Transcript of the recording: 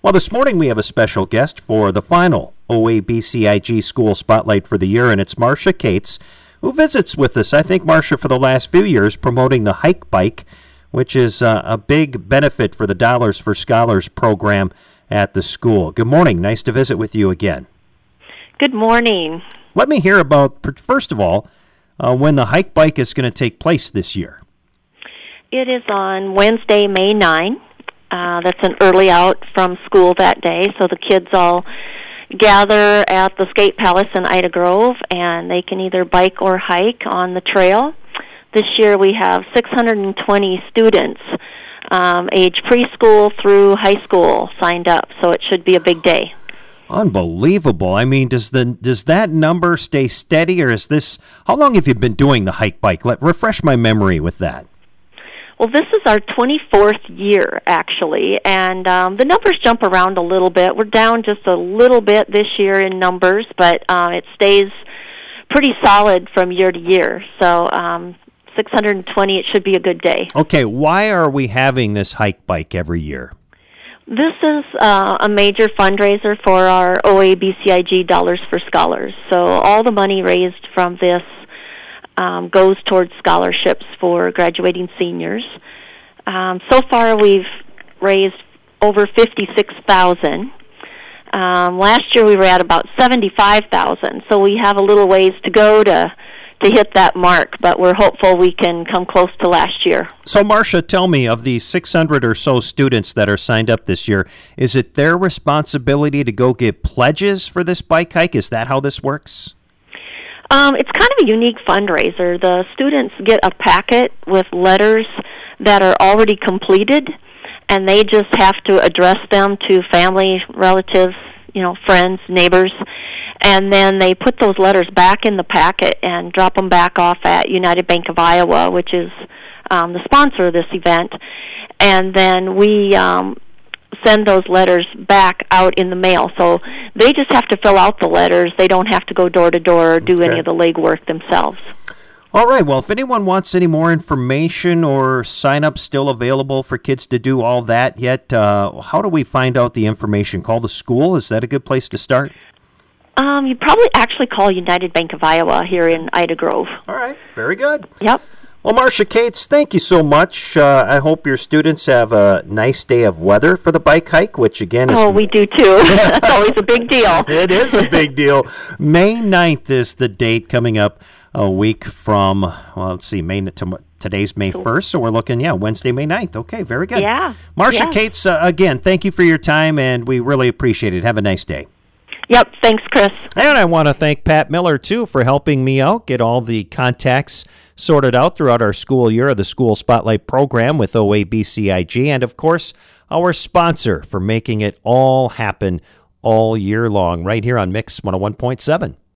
Well, this morning we have a special guest for the final OABCIG School Spotlight for the year, and it's Marcia Cates, who visits with us, I think, Marcia, for the last few years, promoting the Hike Bike, which is a big benefit for the Dollars for Scholars program at the school. Good morning. Nice to visit with you again. Good morning. Let me hear about, first of all, when the Hike Bike is going to take place this year. It is on Wednesday, May 9. That's an early out from school that day, so the kids all gather at the Skate Palace in Ida Grove, and they can either bike or hike on the trail. This year we have 620 students, age preschool through high school, signed up, so it should be a big day. Unbelievable. I mean, does that number stay steady, or is this, how long have you been doing the Hike Bike? Refresh my memory with that. Well, this is our 24th year, actually, and the numbers jump around a little bit. We're down just a little bit this year in numbers, but it stays pretty solid from year to year. So 620, it should be a good day. Okay, why are we having this Hike Bike every year? This is a major fundraiser for our OABCIG Dollars for Scholars. So all the money raised from this goes towards scholarships for graduating seniors. So far, we've raised over $56,000. Last year, we were at about $75,000. So we have a little ways to go to hit that mark, but we're hopeful we can come close to last year. So, Marcia, tell me, of the 600 or so students that are signed up this year, is it their responsibility to go get pledges for this bike hike? Is that how this works? It's kind of a unique fundraiser. The students get a packet with letters that are already completed, and they just have to address them to family, relatives, friends, neighbors, and then they put those letters back in the packet and drop them back off at United Bank of Iowa, which is the sponsor of this event, and then we send those letters back out in the mail. So they just have to fill out the letters. They don't have to go door to door or do any of the legwork themselves. All right. Well, if anyone wants any more information or sign-up still available for kids to do all that yet, how do we find out the information? Call the school? Is that a good place to start? You probably actually call United Bank of Iowa here in Ida Grove. All right. Very good. Yep. Well, Marcia Cates, thank you so much. I hope your students have a nice day of weather for the bike hike, which again is... Oh, we do too. That's always a big deal. It is a big deal. May 9th is the date, coming up a week from, well, let's see, today's May 1st, so we're looking, Wednesday, May 9th. Okay, very good. Yeah. Marcia Cates, again, thank you for your time, and we really appreciate it. Have a nice day. Yep, thanks, Chris. And I want to thank Pat Miller, too, for helping me out, get all the contacts sorted out throughout our school year of the School Spotlight program with OABCIG, and, of course, our sponsor for making it all happen all year long right here on Mix 101.7.